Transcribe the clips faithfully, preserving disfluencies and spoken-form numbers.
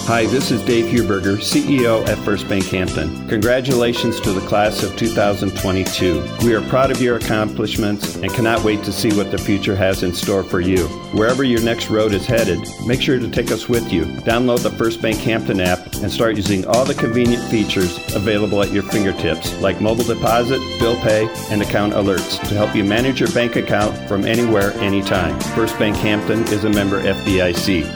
Hi, this is Dave Huberger, C E O at First Bank Hampton. Congratulations to the class of two thousand twenty-two. We are proud of your accomplishments and cannot wait to see what the future has in store for you. Wherever your next road is headed, make sure to take us with you. Download the First Bank Hampton app and start using all the convenient features available at your fingertips, like mobile deposit, bill pay, and account alerts to help you manage your bank account from anywhere, anytime. First Bank Hampton is a member F D I C.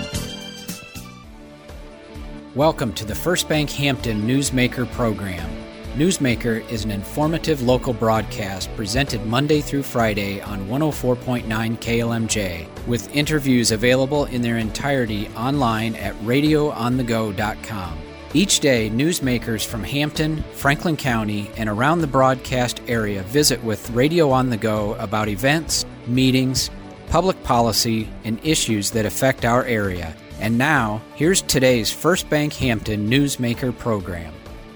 Welcome to the First Bank Hampton Newsmaker program. Newsmaker is an informative local broadcast presented Monday through Friday on one oh four point nine K L M J, with interviews available in their entirety online at radio on the go dot com. Each day, newsmakers from Hampton, Franklin County, and around the broadcast area visit with Radio on the Go about events, meetings, public policy, and issues that affect our area. And now, here's today's First Bank Hampton Newsmaker program.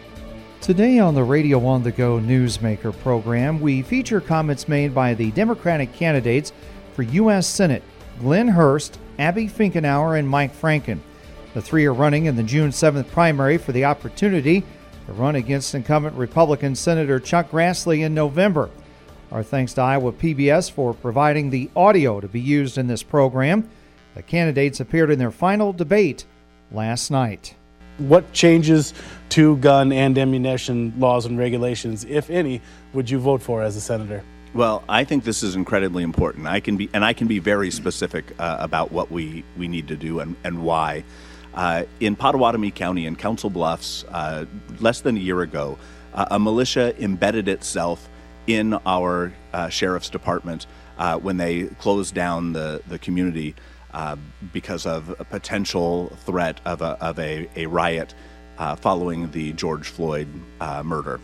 Today on the Radio on the Go Newsmaker program, we feature comments made by the Democratic candidates for U S Senate, Glenn Hurst, Abby Finkenauer, and Mike Franken. The three are running in the June seventh primary for the opportunity to run against incumbent Republican Senator Chuck Grassley in November. Our thanks to Iowa P B S for providing the audio to be used in this program. The candidates appeared in their final debate last night. What changes to gun and ammunition laws and regulations, if any, would you vote for as a senator? Well, I think this is incredibly important. I can be, and I can be very specific uh, about what we, we need to do and, and why. Uh, in Pottawatomie County in Council Bluffs, uh, less than a year ago, uh, a militia embedded itself in our uh, sheriff's department uh, when they closed down the, the community. Uh, because of a potential threat of a, of a, a riot uh, following the George Floyd uh, murder.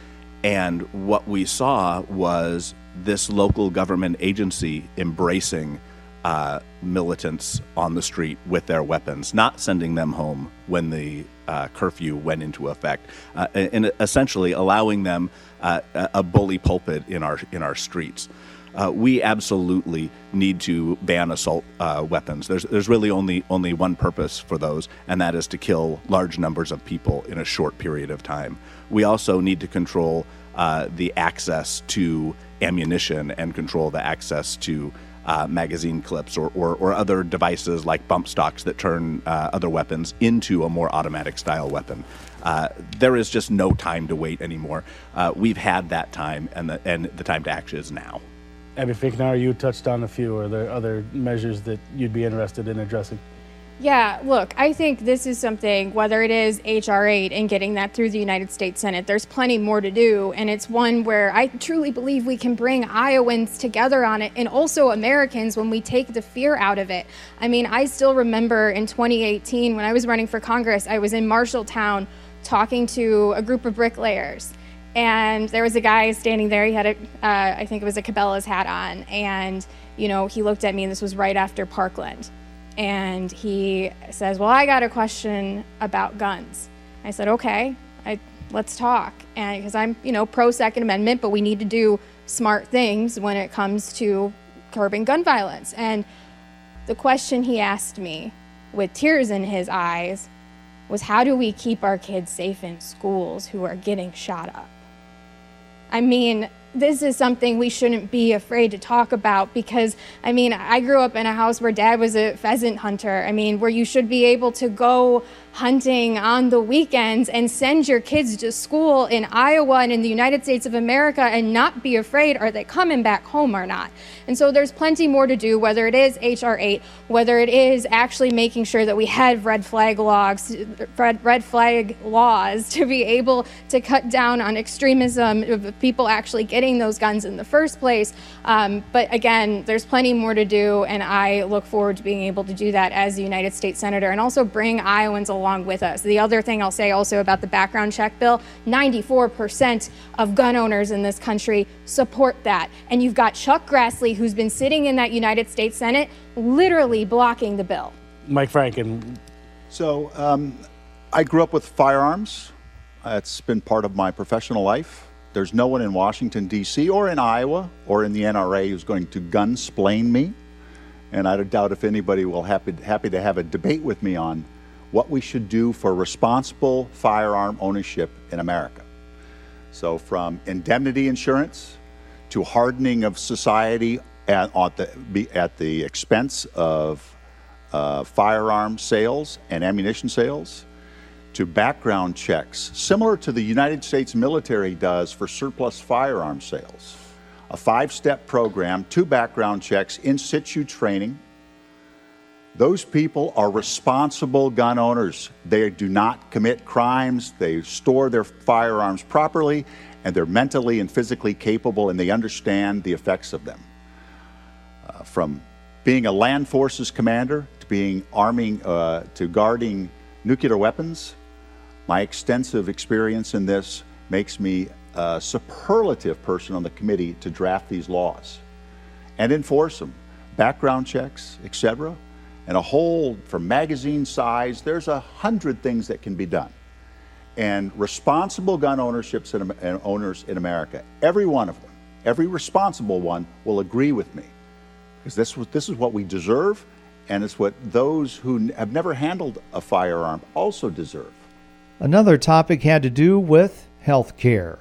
And what we saw was this local government agency embracing uh, militants on the street with their weapons, not sending them home when the uh, curfew went into effect, uh, and essentially allowing them uh, a bully pulpit in our in our streets. Uh, we absolutely need to ban assault uh, weapons. There's there's really only only one purpose for those, and that is to kill large numbers of people in a short period of time. We also need to control uh, the access to ammunition and control the access to uh, magazine clips or, or, or other devices like bump stocks that turn uh, other weapons into a more automatic style weapon. Uh, there is just no time to wait anymore. Uh, we've had that time, and the, and the time to act is now. Abby Finkenauer, you touched on a few. Are there other measures that you'd be interested in addressing? Yeah, look, I think this is something, whether it is H R eight and getting that through the United States Senate, there's plenty more to do. And it's one where I truly believe we can bring Iowans together on it, and also Americans, when we take the fear out of it. I mean, I still remember in twenty eighteen, when I was running for Congress, I was in Marshalltown talking to a group of bricklayers. And there was a guy standing there. He had a, uh, I think it was a Cabela's hat on. And, you know, he looked at me, and this was right after Parkland. And he says, well, I got a question about guns. I said, okay, I, let's talk. And because I'm, you know, pro Second Amendment, but we need to do smart things when it comes to curbing gun violence. And the question he asked me, with tears in his eyes, was how do we keep our kids safe in schools who are getting shot up? I mean, this is something we shouldn't be afraid to talk about because, I mean, I grew up in a house where dad was a pheasant hunter. I mean, where you should be able to go hunting on the weekends and send your kids to school in Iowa and in the United States of America and not be afraid, are they coming back home or not? And so there's plenty more to do, whether it is H R eight, whether it is actually making sure that we have red flag logs, red, red flag laws to be able to cut down on extremism of people actually getting those guns in the first place. Um, but again, there's plenty more to do, and I look forward to being able to do that as the United States Senator and also bring Iowans along with us. The other thing I'll say also about the background check bill, ninety-four percent of gun owners in this country support that. And you've got Chuck Grassley, who's been sitting in that United States Senate, literally blocking the bill. Mike Franken. So um, I grew up with firearms. Uh, it's been part of my professional life. There's no one in Washington, D C or in Iowa or in the N R A who's going to gun-splain me. And I doubt if anybody will happy, happy to have a debate with me on what we should do for responsible firearm ownership in America. So from indemnity insurance to hardening of society at, at, the, at the expense of uh, firearm sales and ammunition sales, to background checks, similar to the United States military does for surplus firearm sales. A five-step program, two background checks, in situ training. Those people are responsible gun owners. They do not commit crimes. They store their firearms properly, and they're mentally and physically capable, and they understand the effects of them. Uh, from being a land forces commander to being arming, uh, to guarding nuclear weapons, my extensive experience in this makes me a superlative person on the committee to draft these laws and enforce them. Background checks, et cetera, and a whole, from magazine size, there's a hundred things that can be done. And responsible gun ownerships in, and owners in America, every one of them, every responsible one will agree with me. Because this, this is what we deserve, and it's what those who have never handled a firearm also deserve. Another topic had to do with health care.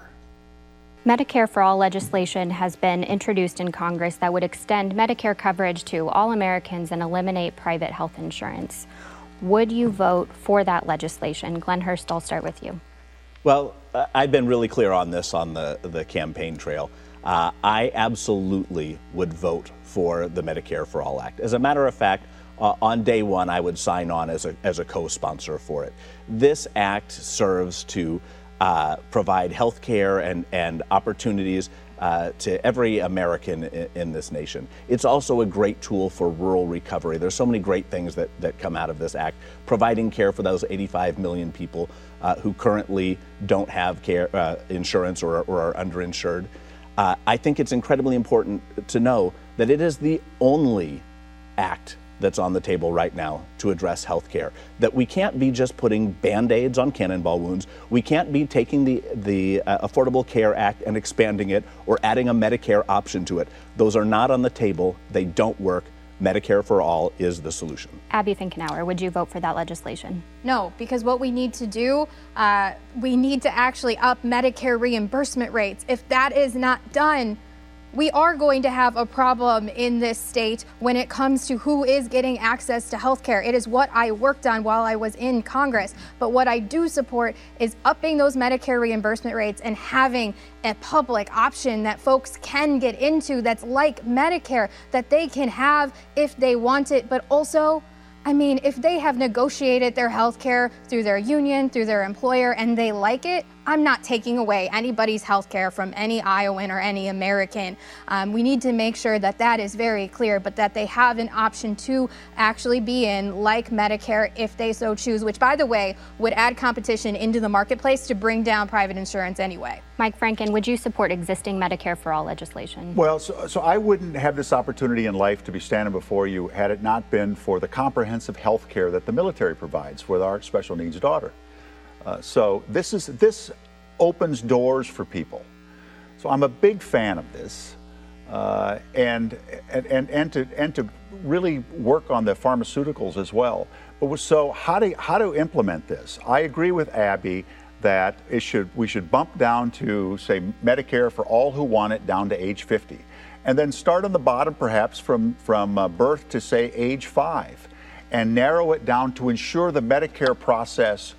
Medicare for All legislation has been introduced in Congress that would extend Medicare coverage to all Americans and eliminate private health insurance. Would you vote for that legislation? Glenn Hurst, I'll start with you. Well, I've been really clear on this on the, the campaign trail. Uh, I absolutely would vote for the Medicare for All Act. As a matter of fact, Uh, on day one, I would sign on as a, as a co-sponsor for it. This act serves to uh, provide health care and, and opportunities uh, to every American in, in this nation. It's also a great tool for rural recovery. There's so many great things that, that come out of this act, providing care for those eighty-five million people uh, who currently don't have care uh, insurance or, or are underinsured. Uh, I think it's incredibly important to know that it is the only act that's on the table right now to address health care. That we can't be just putting Band-Aids on cannonball wounds. We can't be taking the, the uh, Affordable Care Act and expanding it or adding a Medicare option to it. Those are not on the table. They don't work. Medicare for All is the solution. Abby Finkenauer, would you vote for that legislation? No, because what we need to do, uh, we need to actually up Medicare reimbursement rates. If that is not done, we are going to have a problem in this state when it comes to who is getting access to health care. It is what I worked on while I was in Congress. But what I do support is upping those Medicare reimbursement rates and having a public option that folks can get into that's like Medicare, that they can have if they want it. But also, I mean, if they have negotiated their health care through their union, through their employer, and they like it, I'm not taking away anybody's health care from any Iowan or any American. Um, we need to make sure that that is very clear, but that they have an option to actually be in, like Medicare, if they so choose, which, by the way, would add competition into the marketplace to bring down private insurance anyway. Mike Franken, would you support existing Medicare for All legislation? Well, so, so I wouldn't have this opportunity in life to be standing before you had it not been for the comprehensive health care that the military provides with our special needs daughter. Uh, so this is this opens doors for people. So I'm a big fan of this, uh, and, and and and to and to really work on the pharmaceuticals as well. But so how to how to implement this? I agree with Abby that it should we should bump down to, say, Medicare for all who want it down to age fifty, and then start on the bottom, perhaps from from uh, birth to, say, age five, and narrow it down to ensure the Medicare process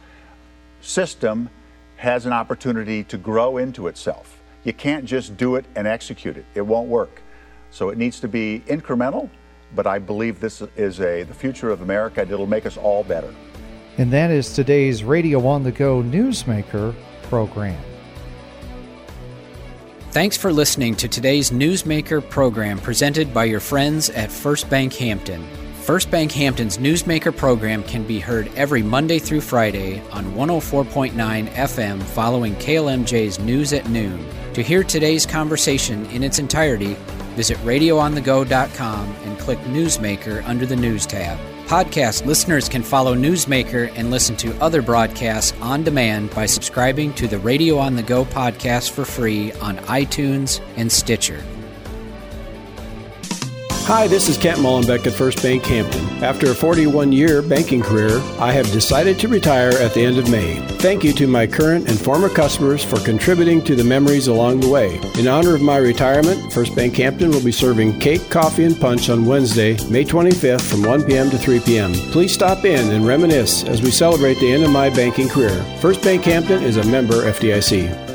system has an opportunity to grow into itself. You can't just do it and execute it. It won't work. So it needs to be incremental, but I believe this is a the future of America, and it'll make us all better. And that is today's Radio on the Go Newsmaker program. Thanks for listening to today's Newsmaker program presented by your friends at First Bank Hampton. First Bank Hampton's Newsmaker program can be heard every Monday through Friday on one oh four point nine F M following K L M J's News at Noon. To hear today's conversation in its entirety, visit radio on the go dot com and click Newsmaker under the News tab. Podcast listeners can follow Newsmaker and listen to other broadcasts on demand by subscribing to the Radio on the Go podcast for free on iTunes and Stitcher. Hi, this is Kent Mullenbeck at First Bank Hampton. After a forty-one-year banking career, I have decided to retire at the end of May. Thank you to my current and former customers for contributing to the memories along the way. In honor of my retirement, First Bank Hampton will be serving cake, coffee, and punch on Wednesday, May twenty-fifth from one p.m. to three p.m. Please stop in and reminisce as we celebrate the end of my banking career. First Bank Hampton is a member F D I C.